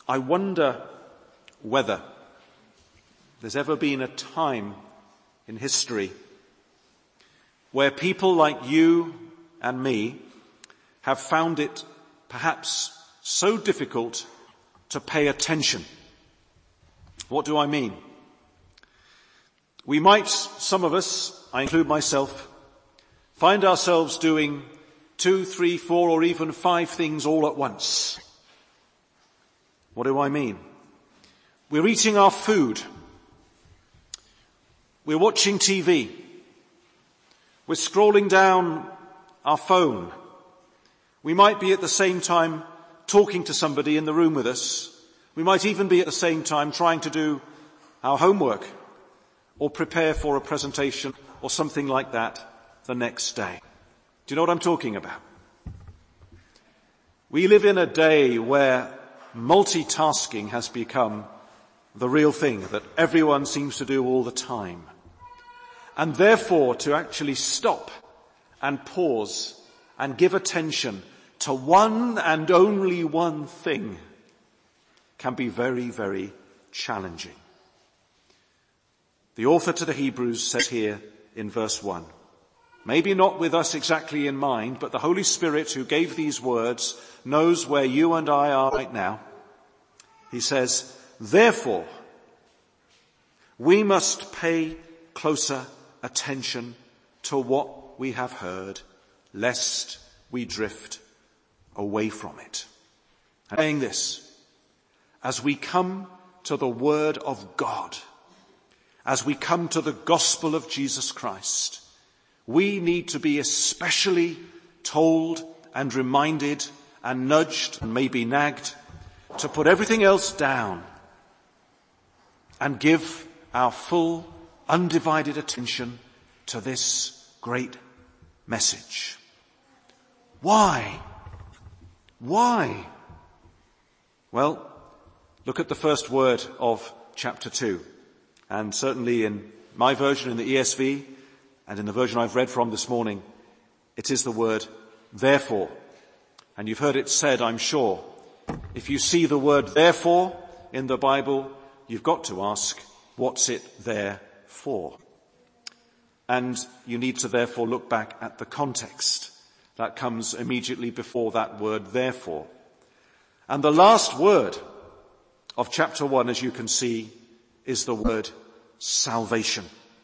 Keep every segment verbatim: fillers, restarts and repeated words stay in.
I wonder whether there's ever been a time in history where people like you and me have found it perhaps so difficult to pay attention. What do I mean? We might, some of us, I include myself, find ourselves doing two, three, four, or even five things all at once. What do I mean? We're eating our food. We're watching T V. We're scrolling down our phone. We might be at the same time talking to somebody in the room with us. We might even be at the same time trying to do our homework or prepare for a presentation or something like that the next day. Do you know what I'm talking about? We live in a day where multitasking has become the real thing that everyone seems to do all the time. And therefore, to actually stop and pause and give attention to one and only one thing can be very, very challenging. The author to the Hebrews says here in verse one, maybe not with us exactly in mind, but the Holy Spirit who gave these words knows where you and I are right now. He says, therefore, we must pay closer attention to what we have heard, lest we drift away from it. And saying this, as we come to the Word of God, as we come to the gospel of Jesus Christ, we need to be especially told and reminded and nudged and maybe nagged to put everything else down and give our full, undivided attention to this great message. Why? Why? Well, look at the first word of chapter two. And certainly in my version, in the E S V, and in the version I've read from this morning, it is the word therefore. And you've heard it said, I'm sure, if you see the word therefore in the Bible, you've got to ask, what's it there for? And you need to therefore look back at the context that comes immediately before that word therefore. And the last word of chapter one, as you can see, is the word salvation.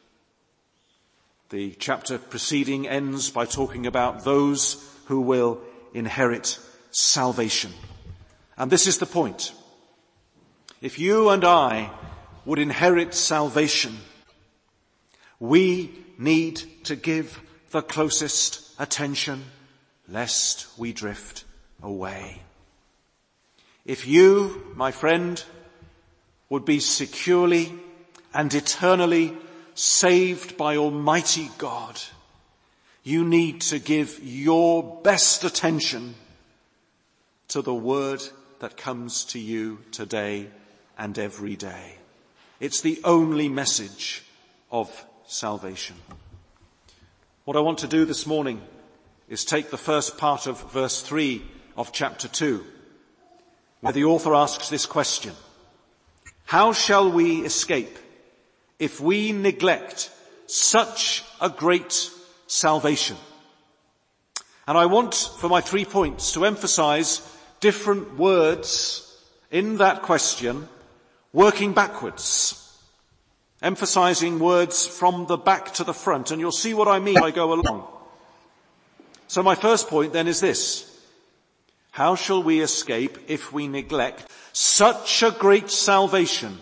The chapter preceding ends by talking about those who will inherit salvation. And this is the point. If you and I would inherit salvation, we need to give the closest attention lest we drift away. If you, my friend, would be securely and eternally saved by Almighty God, you need to give your best attention to the word that comes to you today and every day. It's the only message of salvation. What I want to do this morning is take the first part of verse three of chapter two, where the author asks this question: how shall we escape if we neglect such a great salvation? And I want, for my three points, to emphasize different words in that question, working backwards, emphasizing words from the back to the front, and you'll see what I mean as I go along. So my first point then is this: how shall we escape if we neglect such a great salvation?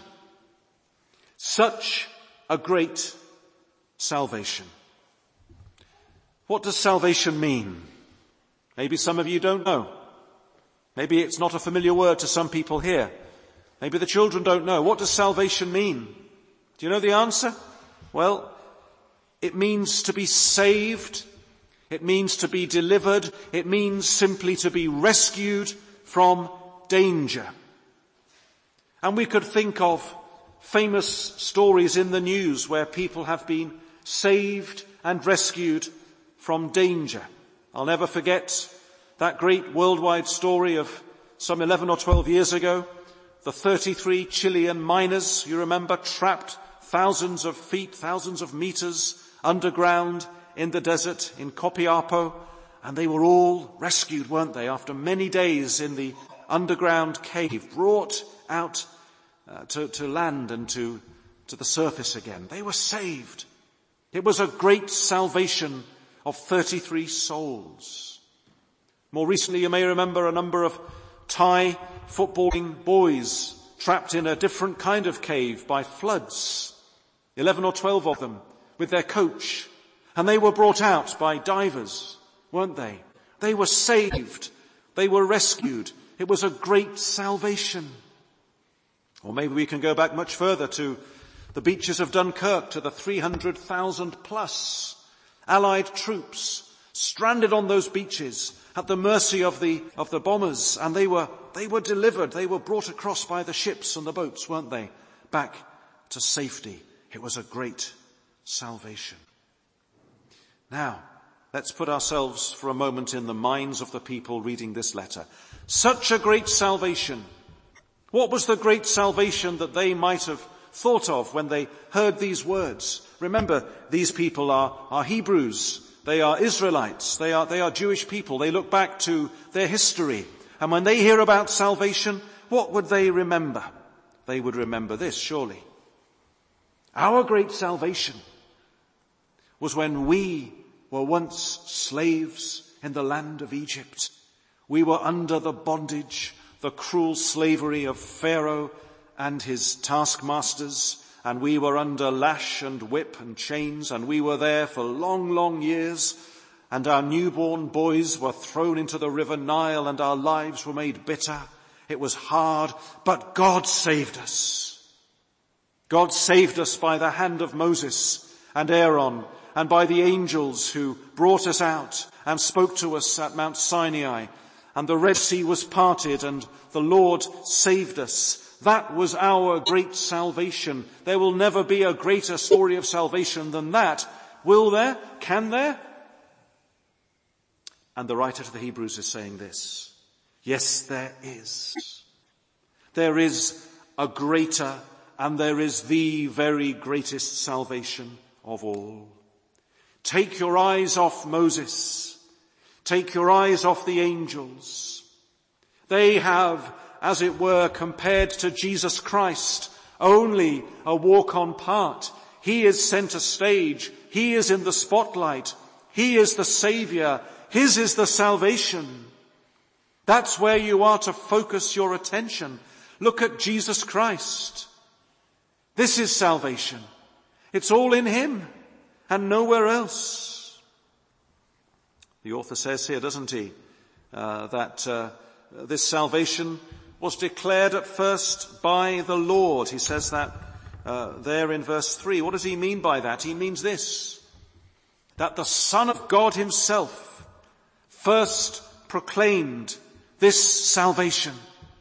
Such a great salvation. What does salvation mean? Maybe some of you don't know. Maybe it's not a familiar word to some people here. Maybe the children don't know. What does salvation mean? Do you know the answer? Well, it means to be saved. It means to be delivered. It means simply to be rescued from danger. And we could think of famous stories in the news where people have been saved and rescued from danger. I'll never forget that great worldwide story of some eleven or twelve years ago, the thirty-three Chilean miners, you remember, trapped thousands of feet, thousands of meters underground in the desert in Copiapo, and they were all rescued, weren't they, after many days in the underground cave, brought out uh, to, to land and to, to the surface again. They were saved. It was a great salvation of thirty-three souls. More recently, you may remember a number of Thai footballing boys trapped in a different kind of cave by floods, eleven or twelve of them, with their coach. And they were brought out by divers, weren't they? They were saved. They were rescued. It was a great salvation. Or maybe we can go back much further to the beaches of Dunkirk, to the three hundred thousand plus Allied troops stranded on those beaches at the mercy of the, of the bombers. And they were, they were delivered. They were brought across by the ships and the boats, weren't they? Back to safety. It was a great salvation. Now, let's put ourselves for a moment in the minds of the people reading this letter. Such a great salvation. What was the great salvation that they might have thought of when they heard these words? Remember, these people are, are Hebrews. They are Israelites. They are, they are Jewish people. They look back to their history. And when they hear about salvation, what would they remember? They would remember this, surely. Our great salvation was when we were once slaves in the land of Egypt. We were under the bondage, the cruel slavery of Pharaoh and his taskmasters, and we were under lash and whip and chains, and we were there for long, long years, and our newborn boys were thrown into the river Nile, and our lives were made bitter. It was hard, but God saved us. God saved us by the hand of Moses and Aaron, and by the angels who brought us out and spoke to us at Mount Sinai. And the Red Sea was parted, and the Lord saved us. That was our great salvation. There will never be a greater story of salvation than that. Will there? Can there? And the writer to the Hebrews is saying this. Yes, there is. There is a greater, and there is the very greatest salvation of all. Take your eyes off Moses. Take your eyes off the angels. They have, as it were, compared to Jesus Christ, only a walk-on part. He is center stage. He is in the spotlight. He is the Savior. His is the salvation. That's where you are to focus your attention. Look at Jesus Christ. This is salvation. It's all in Him and nowhere else. The author says here, doesn't he, uh, that uh, this salvation was declared at first by the Lord. He says that uh, there in verse three. What does he mean by that? He means this, that the Son of God Himself first proclaimed this salvation.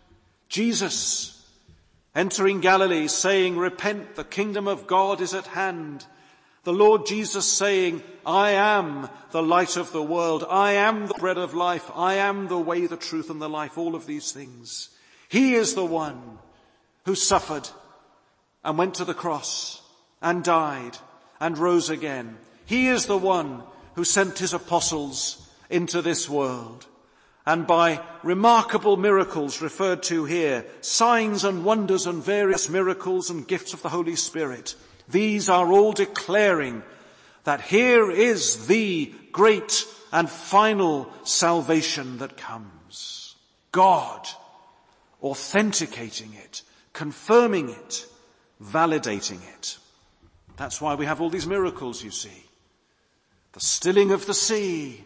Jesus entering Galilee saying, "Repent, the kingdom of God is at hand." The Lord Jesus saying, "I am the light of the world. I am the bread of life. I am the way, the truth, and the life." All of these things. He is the one who suffered and went to the cross and died and rose again. He is the one who sent His apostles into this world. And by remarkable miracles referred to here, signs and wonders and various miracles and gifts of the Holy Spirit, these are all declaring that here is the great and final salvation that comes. God authenticating it, confirming it, validating it. That's why we have all these miracles, you see. The stilling of the sea,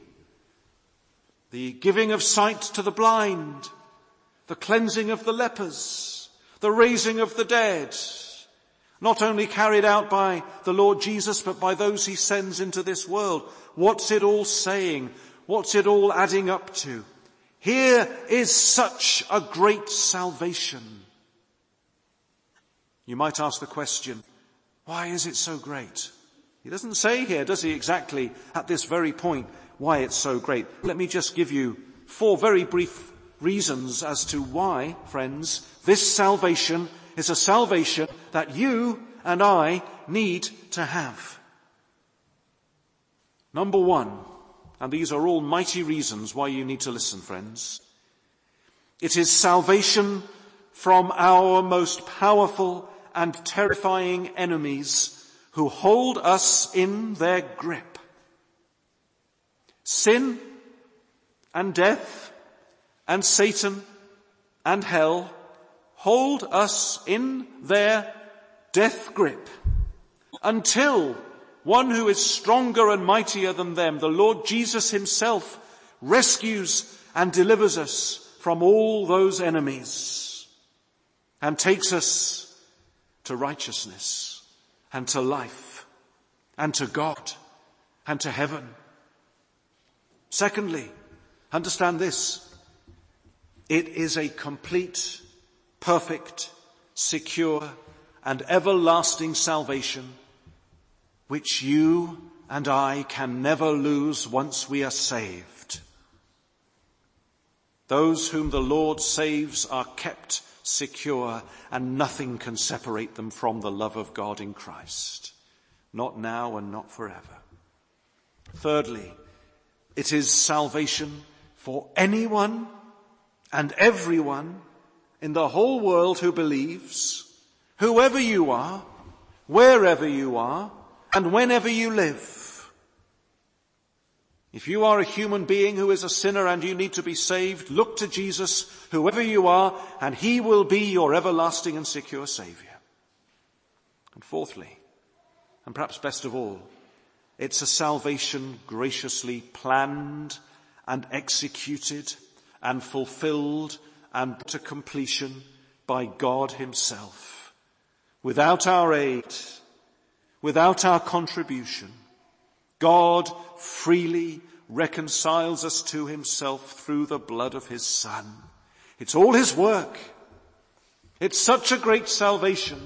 the giving of sight to the blind, the cleansing of the lepers, the raising of the dead, not only carried out by the Lord Jesus, but by those He sends into this world. What's it all saying? What's it all adding up to? Here is such a great salvation. You might ask the question, why is it so great? He doesn't say here, does he, exactly at this very point, why it's so great. Let me just give you four very brief reasons as to why, friends, this salvation is a salvation that you and I need to have. Number one, and these are all mighty reasons why you need to listen, friends. It is salvation from our most powerful and terrifying enemies who hold us in their grip. Sin and death and Satan and hell hold us in their death grip until one who is stronger and mightier than them, the Lord Jesus himself, rescues and delivers us from all those enemies and takes us to righteousness and to life and to God and to heaven. Secondly, understand this. It is a complete, perfect, secure, and everlasting salvation which you and I can never lose once we are saved. Those whom the Lord saves are kept secure, and nothing can separate them from the love of God in Christ. Not now and not forever. Thirdly, it is salvation for anyone and everyone in the whole world who believes, whoever you are, wherever you are, and whenever you live. If you are a human being who is a sinner and you need to be saved, look to Jesus, whoever you are, and he will be your everlasting and secure Saviour. And fourthly, and perhaps best of all, it's a salvation graciously planned and executed and fulfilled and brought to completion by God himself. Without our aid, without our contribution, God freely reconciles us to himself through the blood of his Son. It's all his work. It's such a great salvation.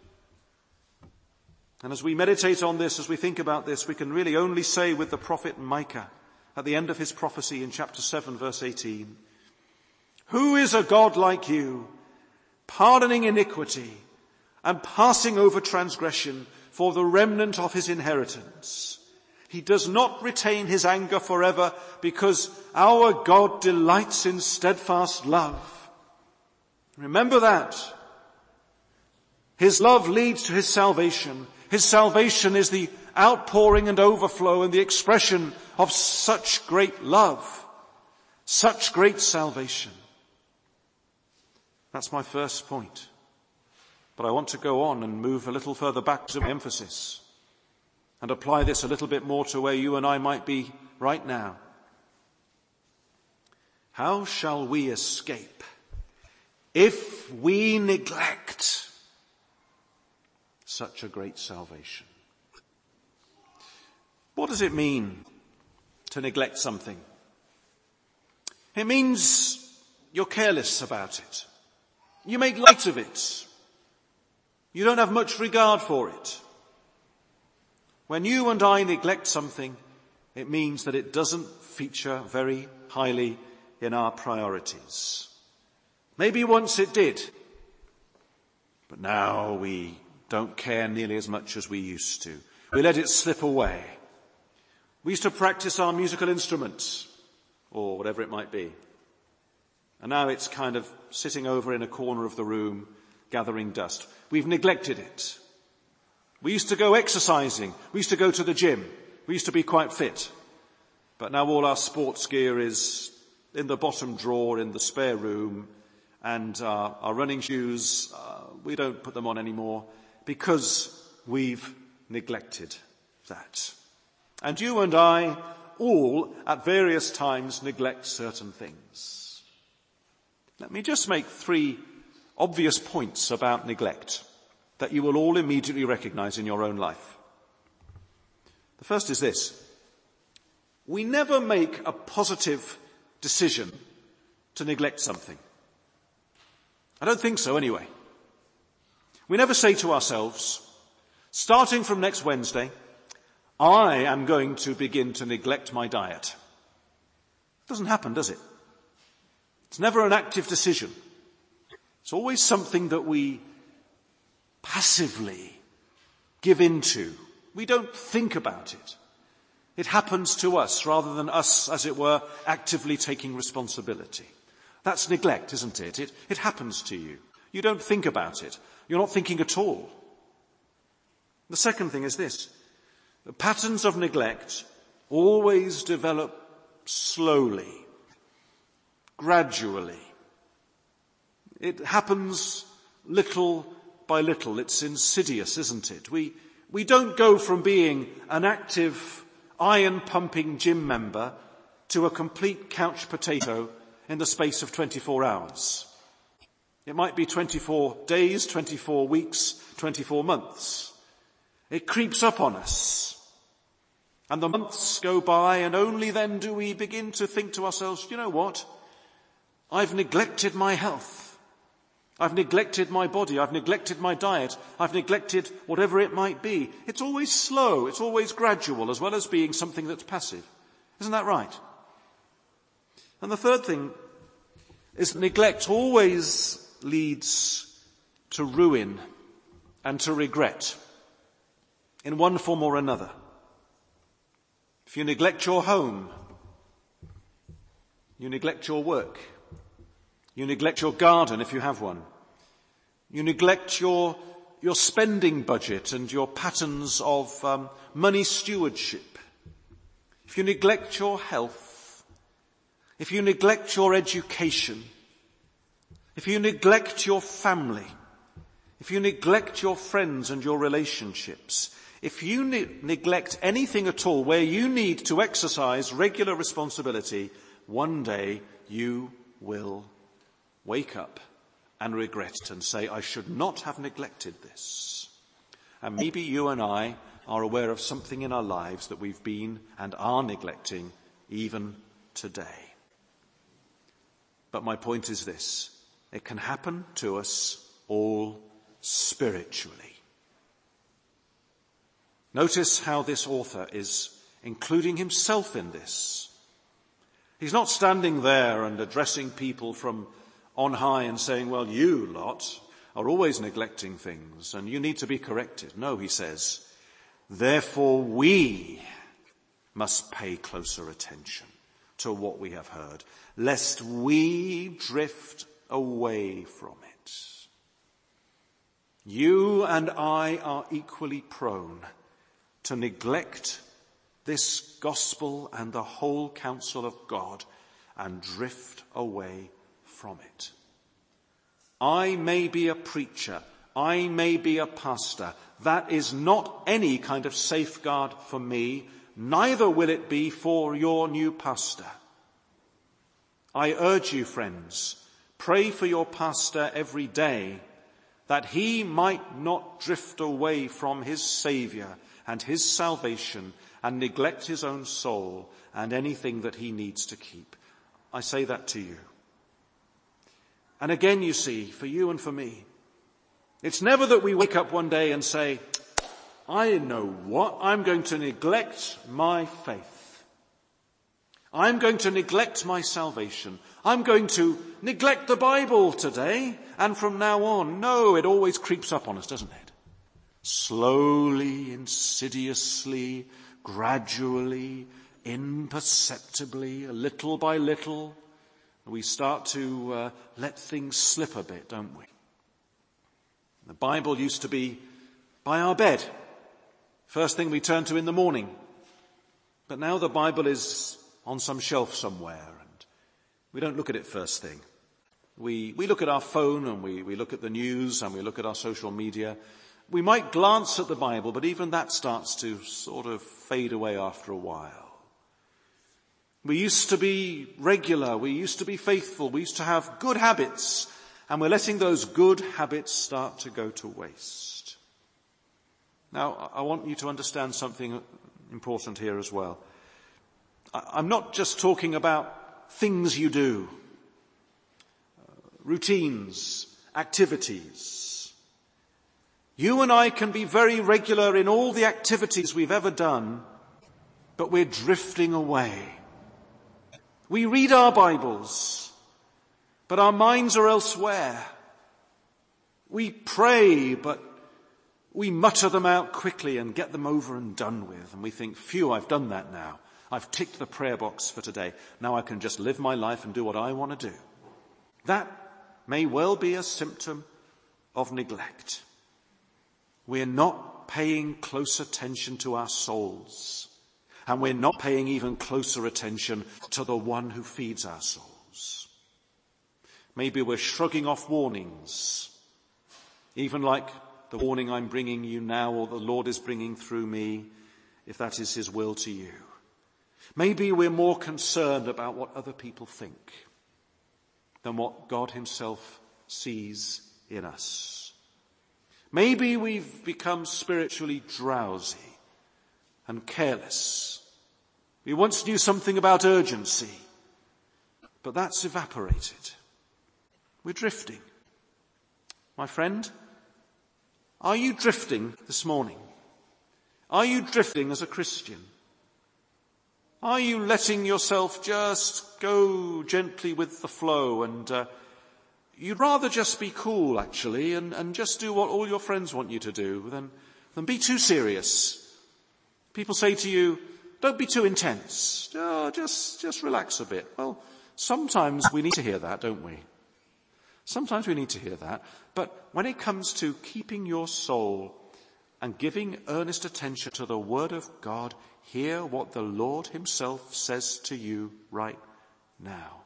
And as we meditate on this, as we think about this, we can really only say with the prophet Micah at the end of his prophecy in chapter seven, verse eighteen, "Who is a God like you, pardoning iniquity and passing over transgression for the remnant of his inheritance? He does not retain his anger forever, because our God delights in steadfast love." Remember that. His love leads to his salvation. His salvation is the outpouring and overflow and the expression of such great love, such great salvation. That's my first point. But I want to go on and move a little further back to my emphasis and apply this a little bit more to where you and I might be right now. How shall we escape if we neglect such a great salvation? What does it mean to neglect something? It means you're careless about it. You make light of it. You don't have much regard for it. When you and I neglect something, it means that it doesn't feature very highly in our priorities. Maybe once it did, but now we don't care nearly as much as we used to. We let it slip away. We used to practice our musical instruments, or whatever it might be. And now it's kind of sitting over in a corner of the room, gathering dust. We've neglected it. We used to go exercising. We used to go to the gym. We used to be quite fit. But now all our sports gear is in the bottom drawer in the spare room, and uh, our running shoes, uh, we don't put them on anymore because we've neglected that. And you and I all at various times neglect certain things. Let me just make three obvious points about neglect that you will all immediately recognize in your own life. The first is this. We never make a positive decision to neglect something. I don't think so anyway. We never say to ourselves, starting from next Wednesday, I am going to begin to neglect my diet. It doesn't happen, does it? It's never an active decision. It's always something that we passively give into. We don't think about it. It happens to us rather than us, as it were, actively taking responsibility. That's neglect, isn't it? It, it happens to you. You don't think about it. You're not thinking at all. The second thing is this. The patterns of neglect always develop slowly, gradually. It happens little by little. It's insidious, isn't it? We, we don't go from being an active, iron-pumping gym member to a complete couch potato in the space of twenty-four hours. It might be twenty-four days, twenty-four weeks, twenty-four months. It creeps up on us. And the months go by, and only then do we begin to think to ourselves, you know what? I've neglected my health. I've neglected my body. I've neglected my diet. I've neglected whatever it might be. It's always slow. It's always gradual, as well as being something that's passive. Isn't that right? And the third thing is neglect always leads to ruin and to regret in one form or another. If you neglect your home, you neglect your work, you neglect your garden if you have one, you neglect your, your spending budget and your patterns of um, money stewardship, if you neglect your health, if you neglect your education, if you neglect your family, if you neglect your friends and your relationships, if you ne- neglect anything at all where you need to exercise regular responsibility, one day you will wake up and regret it and say, I should not have neglected this. And maybe you and I are aware of something in our lives that we've been and are neglecting even today. But my point is this. It can happen to us all spiritually. Notice how this author is including himself in this. He's not standing there and addressing people from on high and saying, well, you lot are always neglecting things and you need to be corrected. No, he says, therefore we must pay closer attention to what we have heard, lest we drift away from it. You and I are equally prone to neglect this gospel and the whole counsel of God and drift away from it. I may be a preacher, I may be a pastor. That is not any kind of safeguard for me, neither will it be for your new pastor. I urge you, friends, pray for your pastor every day, that he might not drift away from his Saviour and his salvation and neglect his own soul and anything that he needs to keep. I say that to you. And again, you see, for you and for me, it's never that we wake up one day and say, I know what, I'm going to neglect my faith. I'm going to neglect my salvation. I'm going to neglect the Bible today and from now on. No, it always creeps up on us, doesn't it? Slowly, insidiously, gradually, imperceptibly, little by little, we start to uh, let things slip a bit, don't we? The Bible used to be by our bed, first thing we turn to in the morning. But now the Bible is on some shelf somewhere, and we don't look at it first thing. We, we look at our phone, and we, we look at the news, and we look at our social media. We might glance at the Bible, but even that starts to sort of fade away after a while. We used to be regular, we used to be faithful, we used to have good habits, and we're letting those good habits start to go to waste. Now, I want you to understand something important here as well. I'm not just talking about things you do, routines, activities. You and I can be very regular in all the activities we've ever done, but we're drifting away. We read our Bibles. but our minds are elsewhere. We pray, but we mutter them out quickly and get them over and done with. And we think, phew, I've done that now. I've ticked the prayer box for today. Now I can just live my life and do what I want to do. That may well be a symptom of neglect. We're not paying close attention to our souls. And we're not paying even closer attention to the one who feeds our souls. Maybe we're shrugging off warnings, even like the warning I'm bringing you now, or the Lord is bringing through me, if that is his will to you. Maybe we're more concerned about what other people think than what God himself sees in us. Maybe we've become spiritually drowsy and careless. We once knew something about urgency, but that's evaporated. We're drifting. My friend, are you drifting this morning? Are you drifting as a Christian? Are you letting yourself just go gently with the flow and uh, you'd rather just be cool, actually, and, and just do what all your friends want you to do than, than be too serious? People say to you, don't be too intense. Oh, just, just relax a bit. Well, sometimes we need to hear that, don't we? Sometimes we need to hear that. But when it comes to keeping your soul and giving earnest attention to the word of God, hear what the Lord himself says to you right now.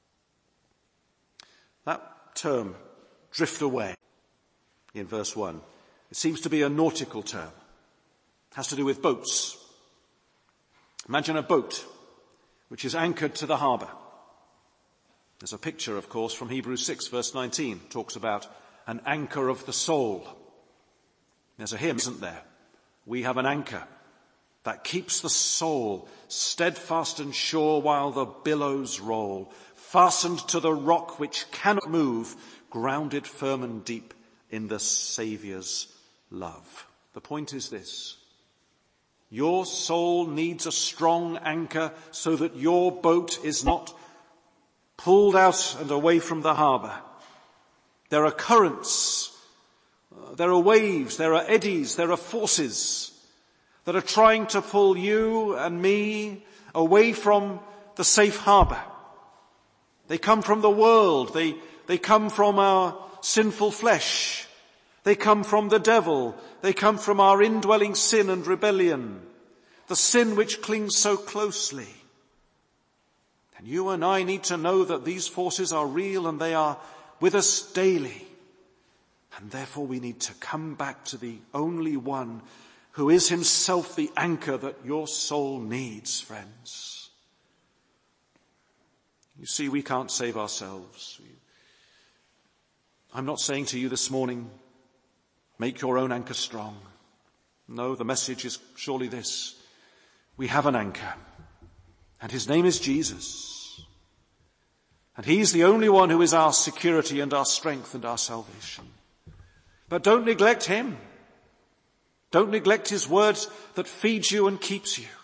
That term, drift away, in verse one, it seems to be a nautical term. It has to do with boats. Imagine a boat which is anchored to the harbour. There's a picture, of course, from Hebrews six, verse nineteen, talks about an anchor of the soul. There's a hymn, isn't there? We have an anchor that keeps the soul steadfast and sure while the billows roll, fastened to the rock which cannot move, grounded firm and deep in the Saviour's love. The point is this: your soul needs a strong anchor so that your boat is not pulled out and away from the harbour. There are currents, uh, there are waves, there are eddies, there are forces that are trying to pull you and me away from the safe harbour. They come from the world, they, they come from our sinful flesh, they come from the devil, they come from our indwelling sin and rebellion, the sin which clings so closely. And you and I need to know that these forces are real and they are with us daily. And therefore we need to come back to the only one who is himself the anchor that your soul needs, friends. You see, we can't save ourselves. I'm not saying to you this morning, make your own anchor strong. No, the message is surely this: we have an anchor, and his name is Jesus. And he's the only one who is our security and our strength and our salvation. But don't neglect him. Don't neglect his word that feeds you and keeps you.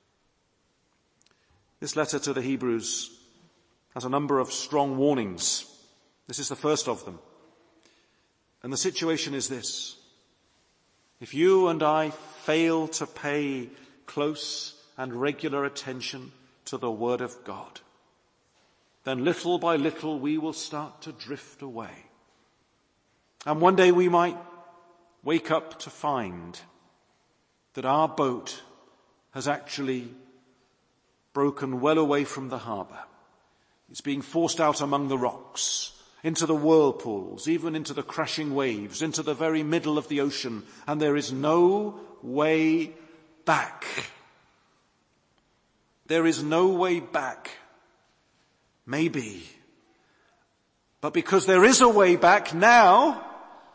This letter to the Hebrews has a number of strong warnings. This is the first of them. And the situation is this: if you and I fail to pay close and regular attention to the word of God, then little by little we will start to drift away. And one day we might wake up to find that our boat has actually broken well away from the harbour. It's being forced out among the rocks, into the whirlpools, even into the crashing waves, into the very middle of the ocean, and there is no way back. There is no way back. Maybe. But because there is a way back now,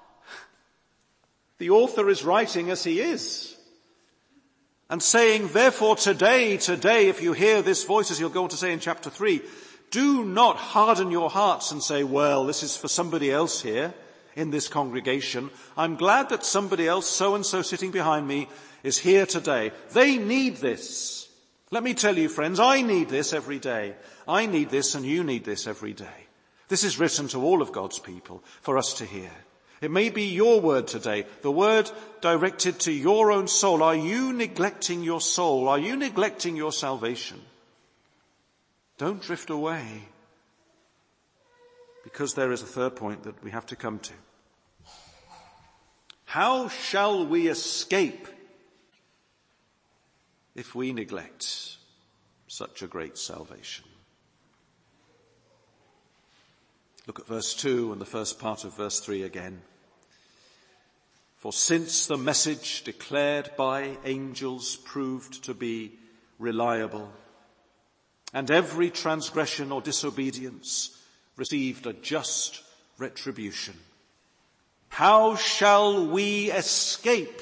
the author is writing as he is and saying, therefore today, today, if you hear this voice, as he'll go on to say in chapter three, do not harden your hearts and say, well, this is for somebody else here in this congregation. I'm glad that somebody else, so-and-so sitting behind me, is here today. They need this. Let me tell you, friends, I need this every day. I need this and you need this every day. This is written to all of God's people for us to hear. It may be your word today, the word directed to your own soul. Are you neglecting your soul? Are you neglecting your salvation? Don't drift away, because there is a third point that we have to come to. How shall we escape if we neglect such a great salvation? Look at verse two and the first part of verse three again. For since the message declared by angels proved to be reliable, and every transgression or disobedience received a just retribution, how shall we escape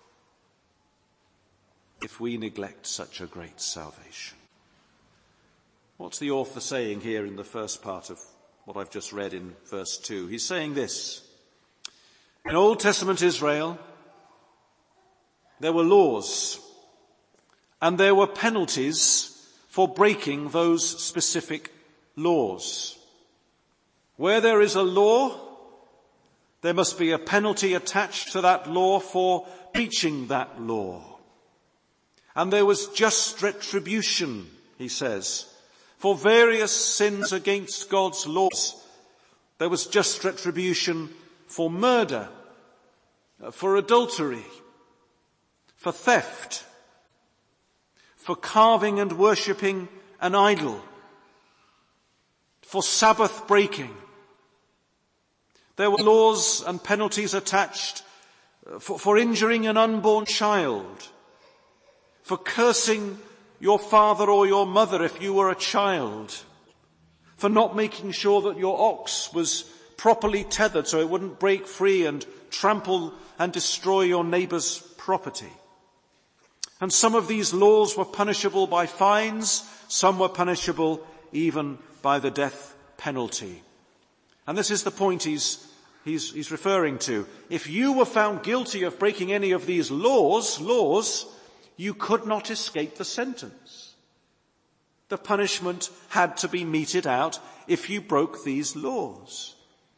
if we neglect such a great salvation? What's the author saying here in the first part of what I've just read in verse two? He's saying this. In Old Testament Israel, there were laws and there were penalties for breaking those specific laws. Where there is a law, there must be a penalty attached to that law for breaching that law. And there was just retribution, he says, for various sins against God's laws. There was just retribution for murder, for adultery, for theft, for carving and worshipping an idol, for Sabbath breaking. There were laws and penalties attached for, for injuring an unborn child, for cursing your father or your mother if you were a child, for not making sure that your ox was properly tethered so it wouldn't break free and trample and destroy your neighbour's property. And some of these laws were punishable by fines, some were punishable even by the death penalty. And this is the point he's, he's, he's referring to. If you were found guilty of breaking any of these laws, laws, you could not escape the sentence. The punishment had to be meted out if you broke these laws.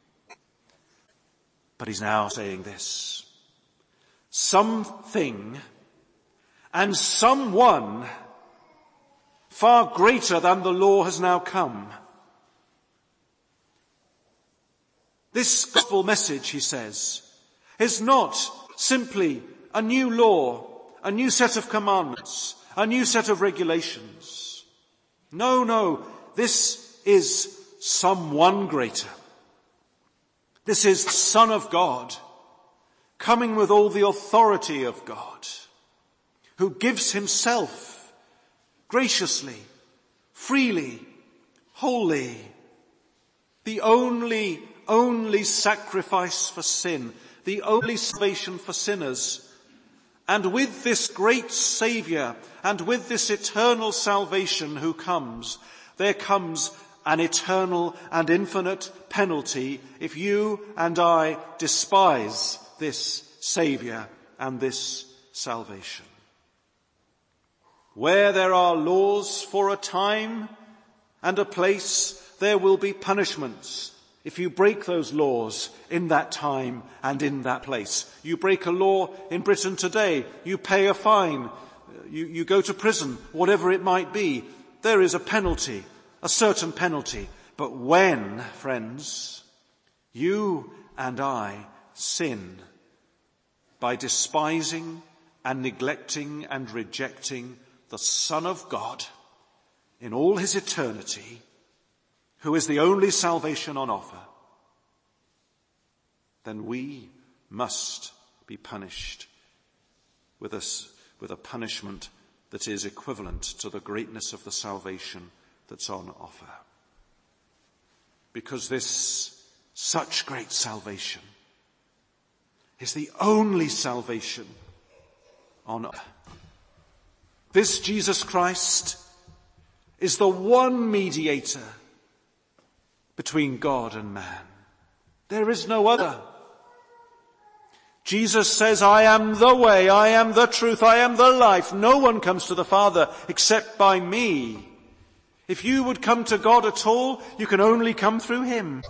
But he's now saying this. Something and someone far greater than the law has now come. This gospel message, he says, is not simply a new law, a new set of commandments, a new set of regulations. No, no, this is someone greater. This is the Son of God, coming with all the authority of God, who gives himself graciously, freely, wholly, the only, only sacrifice for sin, the only salvation for sinners. And with this great Saviour and with this eternal salvation who comes, there comes an eternal and infinite penalty if you and I despise this Saviour and this salvation. Where there are laws for a time and a place, there will be punishments if you break those laws in that time and in that place. You break a law in Britain today, you pay a fine, you, you go to prison, whatever it might be. There is a penalty, a certain penalty. But when, friends, you and I sin by despising and neglecting and rejecting the Son of God in all his eternity, who is the only salvation on offer, then we must be punished with a, with a punishment that is equivalent to the greatness of the salvation that's on offer. Because this such great salvation is the only salvation on earth. This Jesus Christ is the one mediator between God and man. There is no other. Jesus says, I am the way, I am the truth, I am the life. No one comes to the Father except by me. If you would come to God at all, you can only come through him.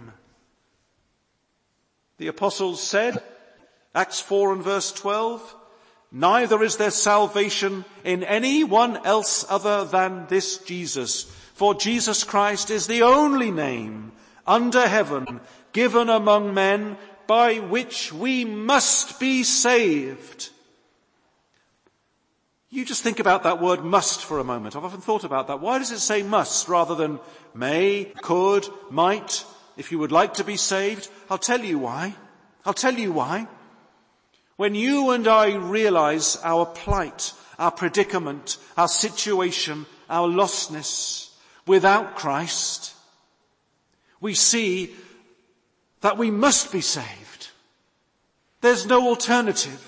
The apostles said, Acts four and verse twelve, neither is there salvation in any one else other than this Jesus. For Jesus Christ is the only name under heaven given among men by which we must be saved. You just think about that word must for a moment. I've often thought about that. Why does it say must rather than may, could, might? If you would like to be saved, I'll tell you why. I'll tell you why. When you and I realize our plight, our predicament, our situation, our lostness without Christ, we see that we must be saved. There's no alternative.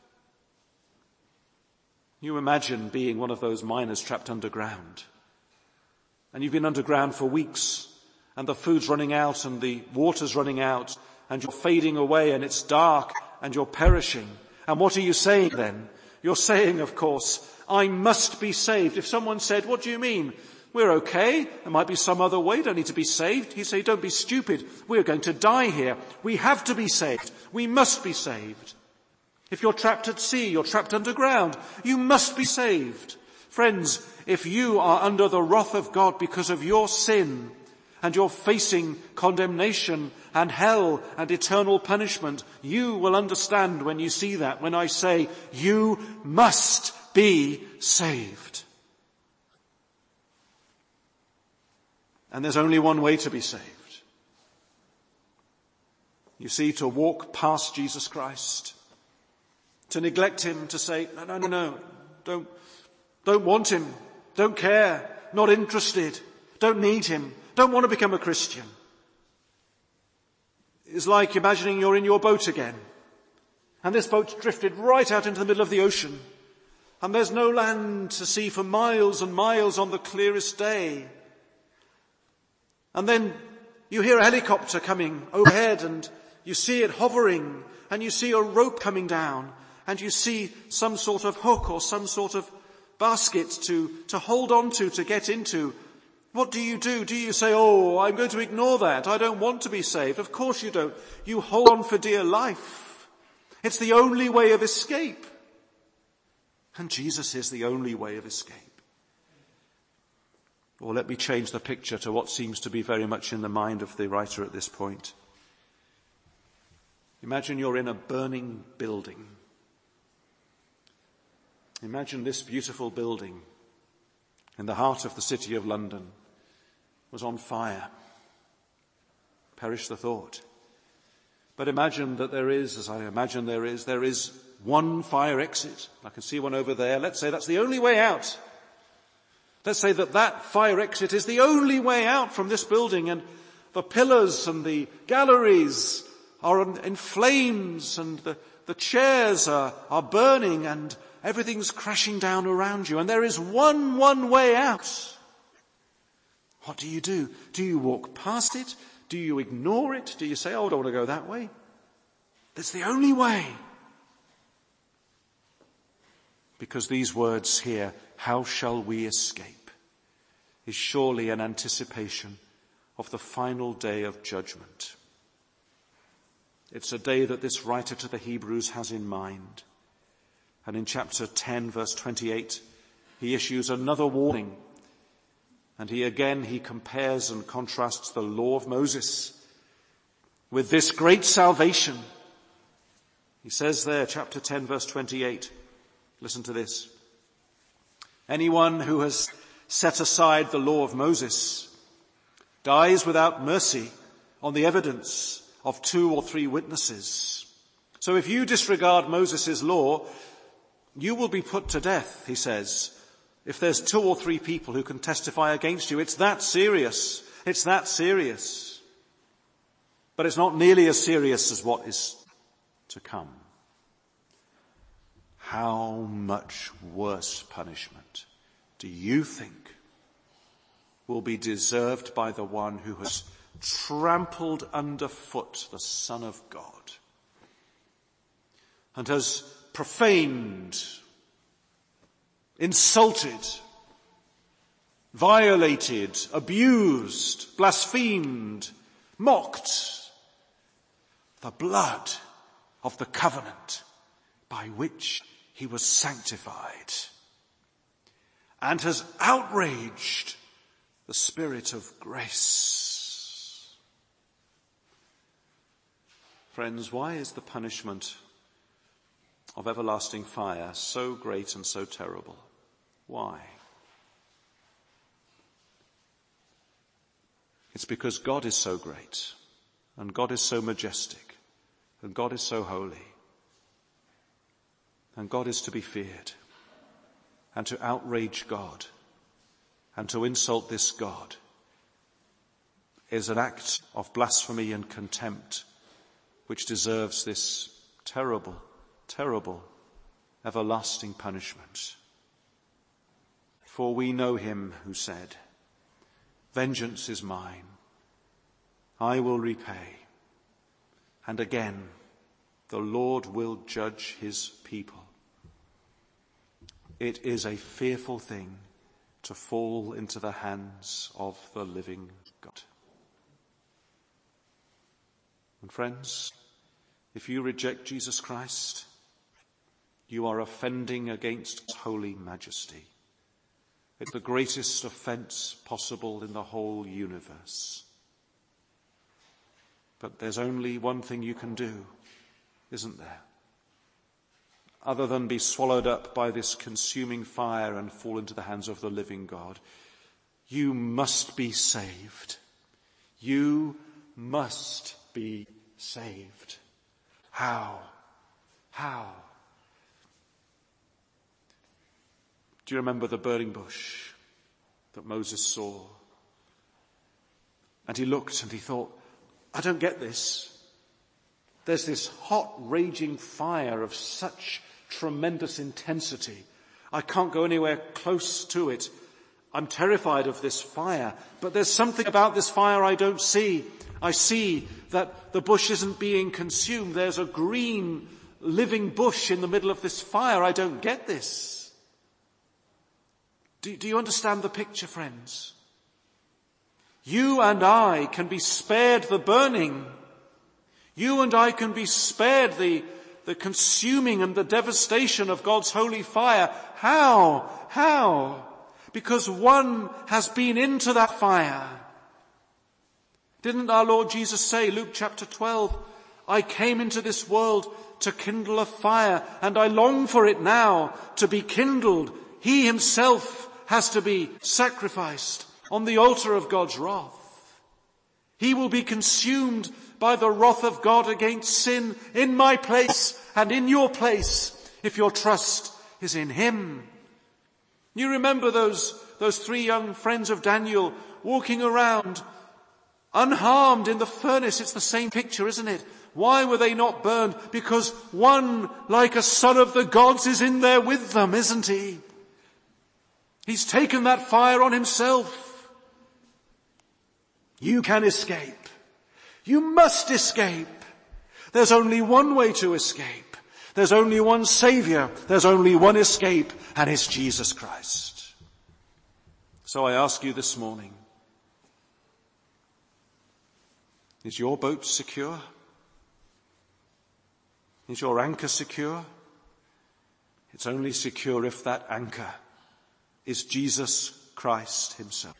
You imagine being one of those miners trapped underground. And you've been underground for weeks, and the food's running out and the water's running out, and you're fading away and it's dark and you're perishing. And what are you saying then? You're saying, of course, I must be saved. If someone said, what do you mean? We're okay. There might be some other way. Don't need to be saved. You say, don't be stupid. We're going to die here. We have to be saved. We must be saved. If you're trapped at sea, you're trapped underground, you must be saved. Friends, if you are under the wrath of God because of your sin, and you're facing condemnation and hell and eternal punishment, you will understand when you see that, when I say, you must be saved. And there's only one way to be saved. You see, to walk past Jesus Christ, to neglect him, to say, no, no, no, no, don't, don't want him, don't care, not interested, don't need him, don't want to become a Christian. It's like imagining you're in your boat again, and this boat's drifted right out into the middle of the ocean, and there's no land to see for miles and miles on the clearest day. And then you hear a helicopter coming overhead, and you see it hovering, and you see a rope coming down, and you see some sort of hook or some sort of basket to, to hold on to, to get into. What do you do? Do you say, oh, I'm going to ignore that. I don't want to be saved. Of course you don't. You hold on for dear life. It's the only way of escape. And Jesus is the only way of escape. Or let me change the picture to what seems to be very much in the mind of the writer at this point. Imagine you're in a burning building. Imagine this beautiful building in the heart of the city of London was on fire. Perish the thought. But imagine that there is, as I imagine there is, there is one fire exit. I can see one over there. Let's say that's the only way out. Let's say that that fire exit is the only way out from this building, and the pillars and the galleries are in flames, and the, the chairs are, are burning, and everything's crashing down around you, and there is one, one way out. What do you do? Do you walk past it? Do you ignore it? Do you say, oh, I don't want to go that way? That's the only way. Because these words here, how shall we escape, is surely an anticipation of the final day of judgment. It's a day that this writer to the Hebrews has in mind. And in chapter ten, verse twenty-eight, he issues another warning. And he again, he compares and contrasts the law of Moses with this great salvation. He says there, chapter ten, verse twenty-eight, listen to this. Anyone who has set aside the law of Moses dies without mercy on the evidence of two or three witnesses. So if you disregard Moses' law, you will be put to death, he says, if there's two or three people who can testify against you. It's that serious. It's that serious. But it's not nearly as serious as what is to come. How much worse punishment do you think will be deserved by the one who has trampled underfoot the Son of God and has profaned, insulted violated, abused, blasphemed, mocked the blood of the covenant by which he was sanctified, and has outraged the Spirit of grace. Friends, why is the punishment of everlasting fire so great and so terrible? Why? It's because God is so great, and God is so majestic, and God is so holy, and God is to be feared. And to outrage God and to insult this God is an act of blasphemy and contempt which deserves this terrible, terrible, everlasting punishment. For we know him who said, "Vengeance is mine, I will repay." And again, the Lord will judge his people. It is a fearful thing to fall into the hands of the living God. And friends, if you reject Jesus Christ, you are offending against His holy majesty. It's the greatest offense possible in the whole universe. But there's only one thing you can do, isn't there? Other than be swallowed up by this consuming fire and fall into the hands of the living God. You must be saved. You must be saved. How? How? Do you remember the burning bush that Moses saw? And he looked and he thought, I don't get this. There's this hot, raging fire of such tremendous intensity. I can't go anywhere close to it. I'm terrified of this fire. But there's something about this fire I don't see. I see that the bush isn't being consumed. There's a green, living bush in the middle of this fire. I don't get this. Do, do you understand the picture, friends? You and I can be spared the burning. You and I can be spared the the consuming and the devastation of God's holy fire. How? How? Because one has been into that fire. Didn't our Lord Jesus say, Luke chapter twelve, I came into this world to kindle a fire, and I long for it now to be kindled. He himself has to be sacrificed on the altar of God's wrath. He will be consumed by the wrath of God against sin in my place and in your place, if your trust is in him. You remember those, those three young friends of Daniel walking around unharmed in the furnace. It's the same picture, isn't it? Why were they not burned? Because one, like a son of the gods, is in there with them, isn't he? He's taken that fire on himself. You can escape. You must escape. There's only one way to escape. There's only one Savior. There's only one escape, and it's Jesus Christ. So I ask you this morning, is your boat secure? Is your anchor secure? It's only secure if that anchor is Jesus Christ himself.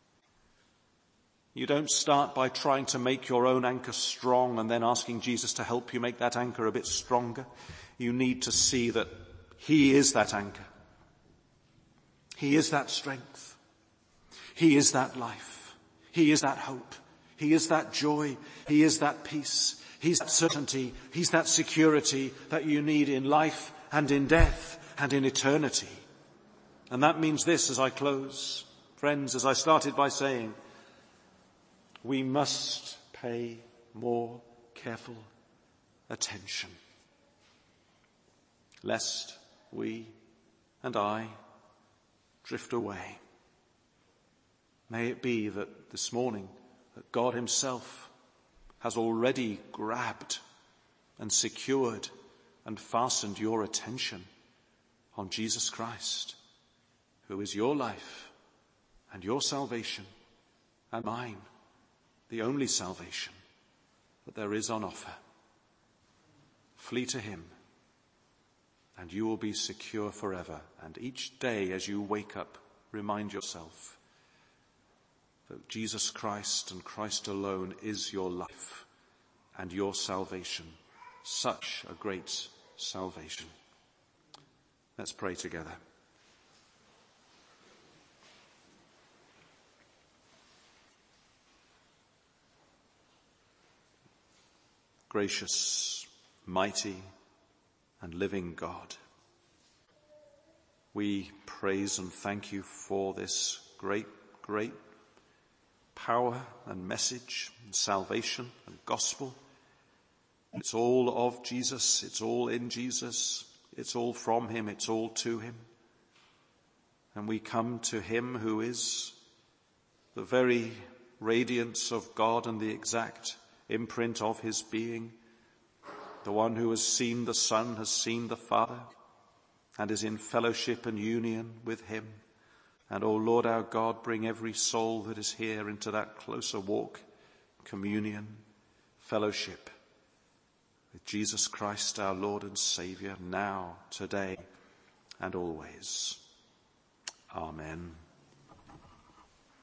You don't start by trying to make your own anchor strong and then asking Jesus to help you make that anchor a bit stronger. You need to see that he is that anchor. He is that strength. He is that life. He is that hope. He is that joy. He is that peace. He's that certainty. He's that security that you need in life and in death and in eternity. And that means this as I close. Friends, as I started by saying, we must pay more careful attention, lest we and I drift away. May it be that this morning that God himself has already grabbed and secured and fastened your attention on Jesus Christ, who is your life and your salvation and mine, the only salvation that there is on offer. Flee to him, and you will be secure forever. And each day as you wake up, remind yourself that Jesus Christ and Christ alone is your life and your salvation. Such a great salvation. Let's pray together. Gracious, mighty, and living God, we praise and thank you for this great, great power and message and salvation and gospel. It's all of Jesus, it's all in Jesus, it's all from him, it's all to him. And we come to him who is the very radiance of God and the exact imprint of his being. The one who has seen the Son has seen the Father and is in fellowship and union with him. And, O Lord our God, bring every soul that is here into that closer walk, communion, fellowship with Jesus Christ, our Lord and Saviour, now, today, and always. Amen.